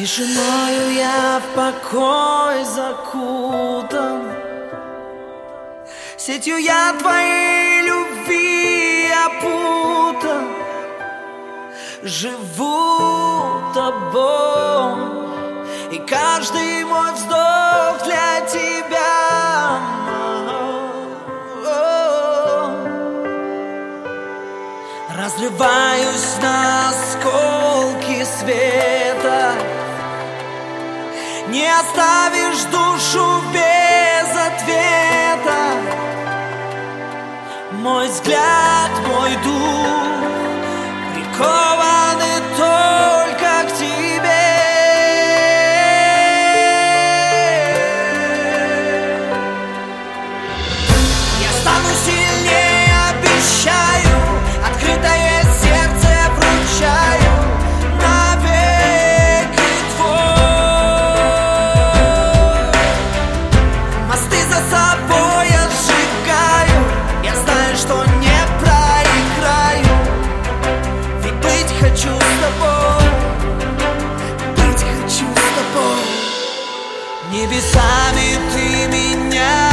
Тишиною я в покой закутан, сетью я твоей любви опутан. Живу тобой, и каждый мой вздох для тебя. Разрываюсь на осколки света, не оставишь душу без ответа. Мой взгляд, мой дух прикованы только к тебе. Я стану сильнее, обещаю, открытое сердце вручаю. Хочу с тобой, быть хочу с тобой. Небесами ты меня